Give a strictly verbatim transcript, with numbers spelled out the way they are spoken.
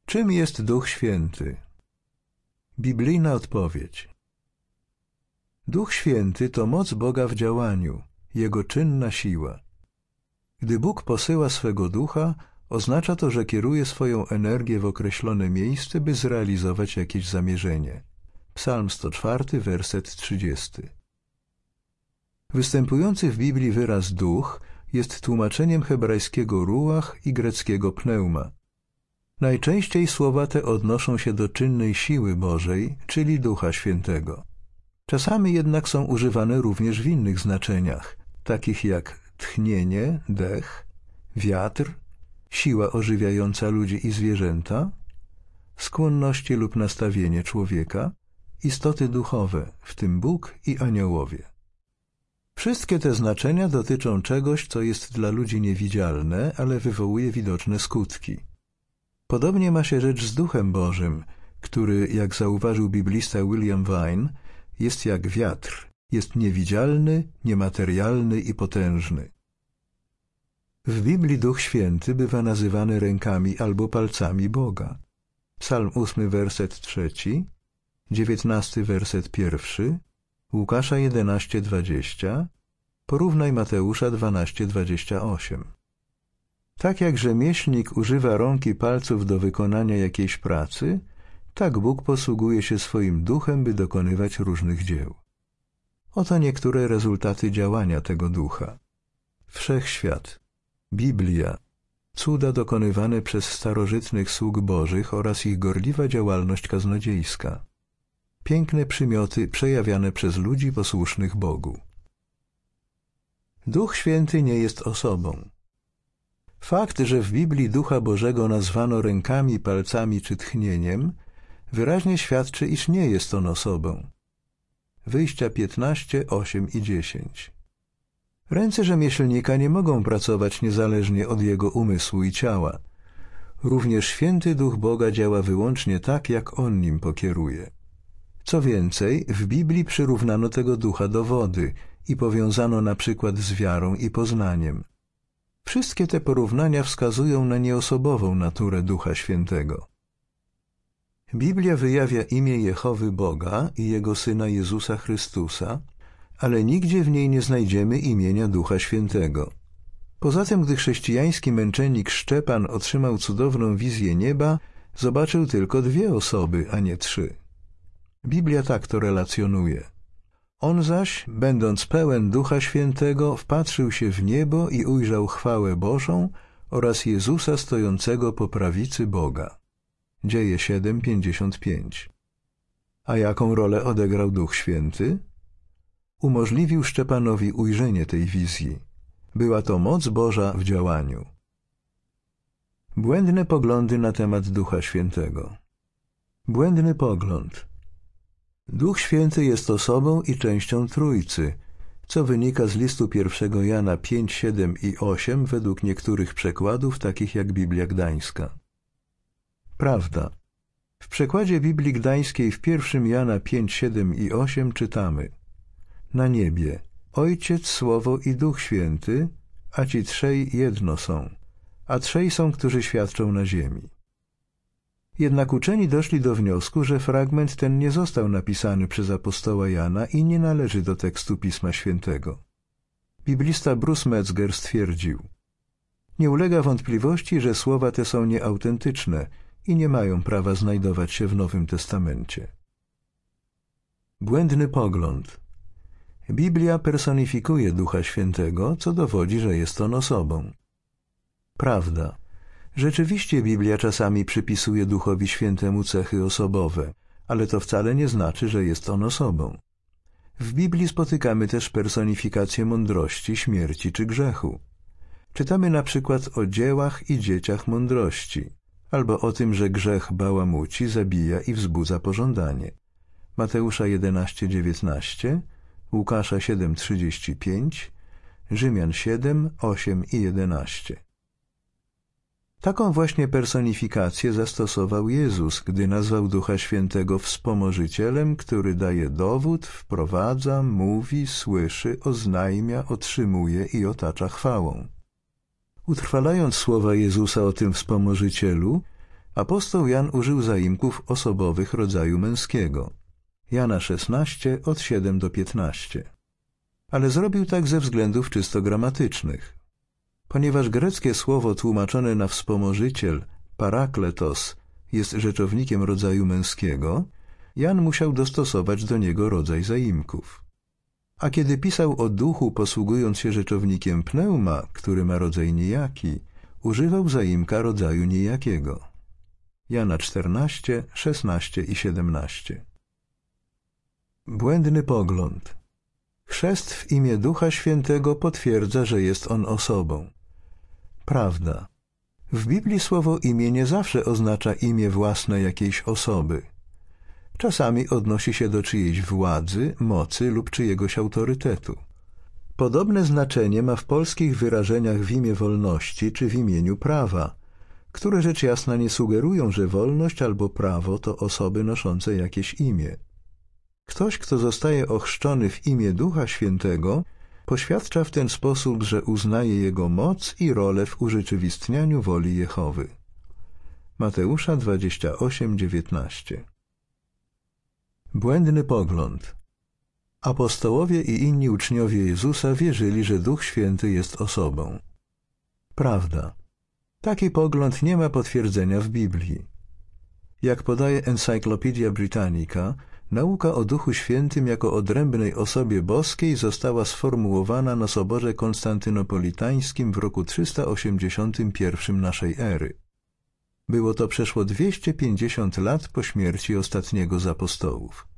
Czym jest Duch Święty? Biblijna odpowiedź. Duch Święty to moc Boga w działaniu, Jego czynna siła. Gdy Bóg posyła swego Ducha, oznacza to, że kieruje swoją energię w określone miejsce, by zrealizować jakieś zamierzenie. Psalm sto czwarty, werset trzydziesty. Występujący w Biblii wyraz duch jest tłumaczeniem hebrajskiego ruach i greckiego pneuma. Najczęściej słowa te odnoszą się do czynnej siły Bożej, czyli Ducha Świętego. Czasami jednak są używane również w innych znaczeniach, takich jak tchnienie, dech, wiatr, siła ożywiająca ludzi i zwierzęta, skłonności lub nastawienie człowieka, istoty duchowe, w tym Bóg i aniołowie. Wszystkie te znaczenia dotyczą czegoś, co jest dla ludzi niewidzialne, ale wywołuje widoczne skutki. Podobnie ma się rzecz z Duchem Bożym, który, jak zauważył biblista William Vine, jest jak wiatr, jest niewidzialny, niematerialny i potężny. W Biblii Duch Święty bywa nazywany rękami albo palcami Boga. Psalm ósmy, werset trzeci, dziewiętnasty, werset pierwszy, Łukasza jedenaście, dwadzieścia, porównaj Mateusza dwanaście, dwadzieścia osiem. Tak jak rzemieślnik używa rąk i palców do wykonania jakiejś pracy, tak Bóg posługuje się swoim duchem, by dokonywać różnych dzieł. Oto niektóre rezultaty działania tego ducha. Wszechświat, Biblia, cuda dokonywane przez starożytnych sług Bożych oraz ich gorliwa działalność kaznodziejska. Piękne przymioty przejawiane przez ludzi posłusznych Bogu. Duch Święty nie jest osobą. Fakt, że w Biblii Ducha Bożego nazwano rękami, palcami czy tchnieniem, wyraźnie świadczy, iż nie jest on osobą. Wyjścia piętnaście, osiem i dziesięć. Ręce rzemieślnika nie mogą pracować niezależnie od jego umysłu i ciała. Również święty Duch Boga działa wyłącznie tak, jak On nim pokieruje. Co więcej, w Biblii przyrównano tego ducha do wody i powiązano na przykład z wiarą i poznaniem. Wszystkie te porównania wskazują na nieosobową naturę Ducha Świętego. Biblia wyjawia imię Jehowy Boga i Jego Syna Jezusa Chrystusa, ale nigdzie w niej nie znajdziemy imienia Ducha Świętego. Poza tym, gdy chrześcijański męczennik Szczepan otrzymał cudowną wizję nieba, zobaczył tylko dwie osoby, a nie trzy. Biblia tak to relacjonuje. On zaś, będąc pełen Ducha Świętego, wpatrzył się w niebo i ujrzał chwałę Bożą oraz Jezusa stojącego po prawicy Boga. Dzieje siedem, pięćdziesiąt pięć. A jaką rolę odegrał Duch Święty? Umożliwił Szczepanowi ujrzenie tej wizji. Była to moc Boża w działaniu. Błędne poglądy na temat Ducha Świętego. Błędny pogląd. Duch Święty jest osobą i częścią Trójcy, co wynika z listu pierwszego Jana pięć, siedem i osiem według niektórych przekładów, takich jak Biblia Gdańska. Prawda. W przekładzie Biblii Gdańskiej w pierwszym Jana pięć, siedem i osiem czytamy: Na niebie Ojciec, Słowo i Duch Święty, a ci trzej jedno są, a trzej są, którzy świadczą na ziemi. Jednak uczeni doszli do wniosku, że fragment ten nie został napisany przez apostoła Jana i nie należy do tekstu Pisma Świętego. Biblista Bruce Metzger stwierdził: Nie ulega wątpliwości, że słowa te są nieautentyczne i nie mają prawa znajdować się w Nowym Testamencie. Błędny pogląd. Biblia personifikuje Ducha Świętego, co dowodzi, że jest on osobą. Prawda. Rzeczywiście Biblia czasami przypisuje Duchowi Świętemu cechy osobowe, ale to wcale nie znaczy, że jest on osobą. W Biblii spotykamy też personifikację mądrości, śmierci czy grzechu. Czytamy na przykład o dziełach i dzieciach mądrości, albo o tym, że grzech bałamuci, zabija i wzbudza pożądanie. Mateusza jedenaście, dziewiętnaście, Łukasza siedem, trzydzieści pięć, Rzymian siedem, osiem i jedenaście. Taką właśnie personifikację zastosował Jezus, gdy nazwał Ducha Świętego wspomożycielem, który daje dowód, wprowadza, mówi, słyszy, oznajmia, otrzymuje i otacza chwałą. Utrwalając słowa Jezusa o tym wspomożycielu, Apostoł Jan użył zaimków osobowych rodzaju męskiego. Jana szesnaście, od siedem do piętnastu. Ale zrobił tak ze względów czysto gramatycznych. Ponieważ greckie słowo tłumaczone na wspomożyciel, parakletos, jest rzeczownikiem rodzaju męskiego, Jan musiał dostosować do niego rodzaj zaimków. A kiedy pisał o duchu, posługując się rzeczownikiem pneuma, który ma rodzaj nijaki, używał zaimka rodzaju nijakiego. Jana czternaście, szesnaście i siedemnaście. Błędny pogląd. Chrzest w imię Ducha Świętego potwierdza, że jest on osobą. Prawda. W Biblii słowo imię nie zawsze oznacza imię własne jakiejś osoby. Czasami odnosi się do czyjejś władzy, mocy lub czyjegoś autorytetu. Podobne znaczenie ma w polskich wyrażeniach w imię wolności czy w imieniu prawa, które rzecz jasna nie sugerują, że wolność albo prawo to osoby noszące jakieś imię. Ktoś, kto zostaje ochrzczony w imię Ducha Świętego, poświadcza w ten sposób, że uznaje Jego moc i rolę w urzeczywistnianiu woli Jehowy. Mateusza dwadzieścia osiem, dziewiętnaście. Błędny pogląd. Apostołowie i inni uczniowie Jezusa wierzyli, że Duch Święty jest osobą. Prawda. Taki pogląd nie ma potwierdzenia w Biblii. Jak podaje Encyclopedia Britannica, nauka o Duchu Świętym jako odrębnej osobie boskiej została sformułowana na Soborze Konstantynopolitańskim w roku trzysta osiemdziesiątym pierwszym naszej ery. Było to przeszło dwieście pięćdziesiąt lat po śmierci ostatniego z apostołów.